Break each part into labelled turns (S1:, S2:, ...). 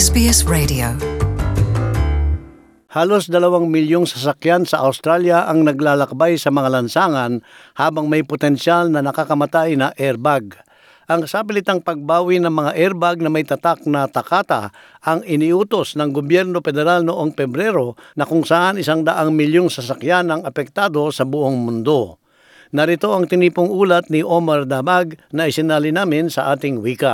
S1: SBS Radio.
S2: Halos 2 milyong sasakyan sa Australia ang naglalakbay sa mga lansangan habang may potensyal na nakakamatay na airbag. Ang sapilitang pagbawi ng mga airbag na may tatak na takata ang iniutos ng gobyerno federal noong Pebrero na kung saan 100 milyong sasakyan ang apektado sa buong mundo. Narito ang tinipong ulat ni Omar Dabag na isinali namin sa ating wika.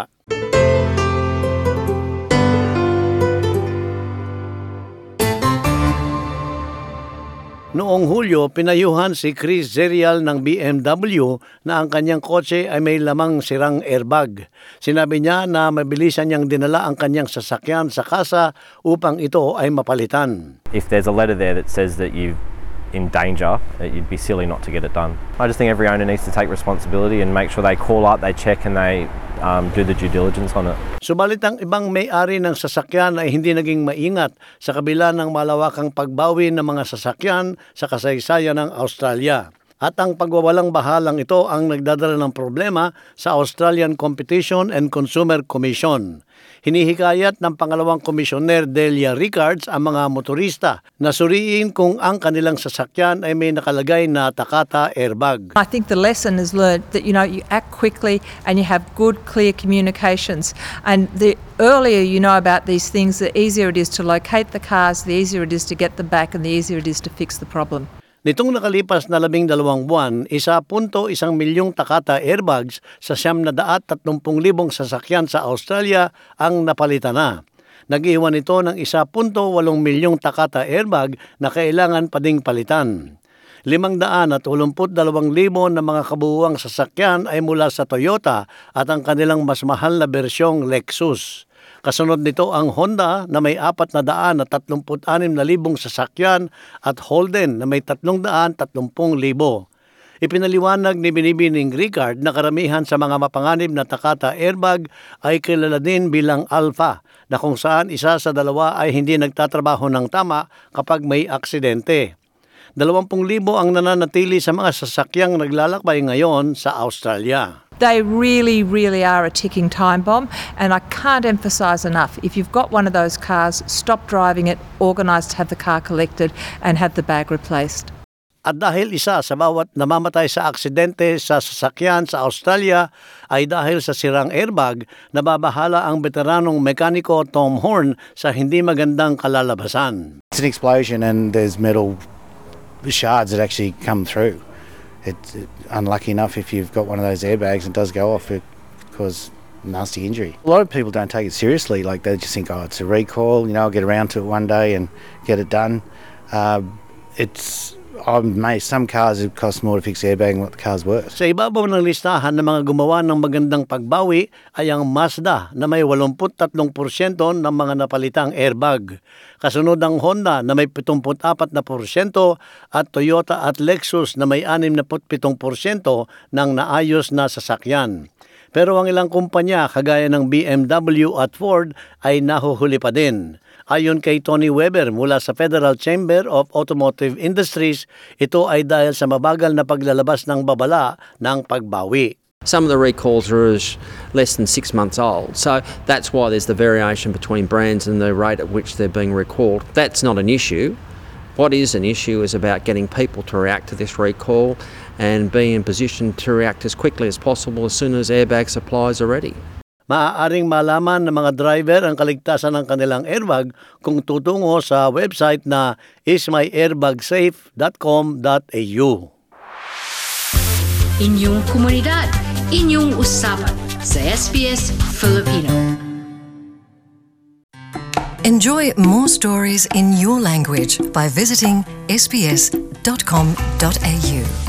S2: Noong Hulyo, pinayuhan si Chris Zerial ng BMW na ang kanyang kotse ay may lamang sirang airbag. Sinabi niya na mabilisan niyang dinala ang kanyang sasakyan sa kasa upang ito ay mapalitan.
S3: If there's a letter there that says that you're in danger, you'd be silly not to get it done. I just think every owner needs to take responsibility and make sure they call up, they check and they do the due diligence on it.
S2: Subalit ang ibang may-ari ng sasakyan ay hindi naging maingat sa kabila ng malawakang pagbawi ng mga sasakyan sa kasaysayan ng Australia. At ang pagwawalang bahalang ito ang nagdadala ng problema sa Australian Competition and Consumer Commission. Hinihikayat ng pangalawang komisyoner Delia Rickards ang mga motorista na suriin kung ang kanilang sasakyan ay may nakalagay na takata airbag.
S4: I think the lesson is learned that you act quickly and you have good, clear communications. And the earlier you know about these things, the easier it is to locate the cars, the easier it is to get them back, and the easier it is to fix the problem.
S2: Nitong nakalipas na 12 buwan, 1.1 milyong takata airbags sa 730,000 sasakyan sa Australia ang napalitan na. Nag-iwan ito ng 1.8 milyong takata airbag na kailangan pa ding palitan. 532,000 na mga kabuuang sasakyan ay mula sa Toyota at ang kanilang mas mahal na bersyong Lexus. Kasunod nito ang Honda na may 436,000 sasakyan at Holden na may 330,000. Ipinaliwanag ni Binibining Ricard na karamihan sa mga mapanganib na takata airbag ay kilala din bilang alpha na kung saan isa sa dalawa ay hindi nagtatrabaho ng tama kapag may aksidente. 20,000 ang nananatili sa mga sasakyang naglalakbay ngayon sa Australia.
S4: They really, really are a ticking time bomb, and I can't emphasise enough, if you've got one of those cars, stop driving it, organise to have the car collected and have the bag replaced.
S2: At dahil isa sa bawat namamatay sa aksidente sa sasakyan sa Australia ay dahil sa sirang airbag, nababahala ang veteranong mekaniko Tom Horn sa hindi magandang kalalabasan.
S5: It's an explosion and there's metal shards that actually come through. It's unlucky enough if you've got one of those airbags and it does go off, it causes nasty injury. A lot of people don't take it seriously, like they just think, oh, it's a recall, I'll get around to it one day and get it done. I'm amazed, some cars it costs more to fix the airbag than what the car's worth.
S2: Sa ibabaw ng listahan ng mga gumawa ng magandang pagbawi ay ang Mazda na may 83% ng mga napalitang airbag. Kasunod ang Honda na may 74% at Toyota at Lexus na may 67% ng naayos na sasakyan. Pero ang ilang kumpanya kagaya ng BMW at Ford ay nahuhuli pa din. Ayon kay Tony Weber mula sa Federal Chamber of Automotive Industries, ito ay dahil sa mabagal na paglalabas ng babala ng pagbawi.
S6: Some of the recalls are less than 6 months old, so that's why there's the variation between brands and the rate at which they're being recalled. That's not an issue. What is an issue is about getting people to react to this recall and being in position to react as quickly as possible as soon as airbag supplies are ready.
S2: Maaaring malaman ng mga driver ang kaligtasan ng kanilang airbag kung tutungo sa website na ismyairbagsafe.com.au.
S1: Inyong komunidad, inyong usapan sa SBS Filipino. Enjoy more stories in your language by visiting sbs.com.au.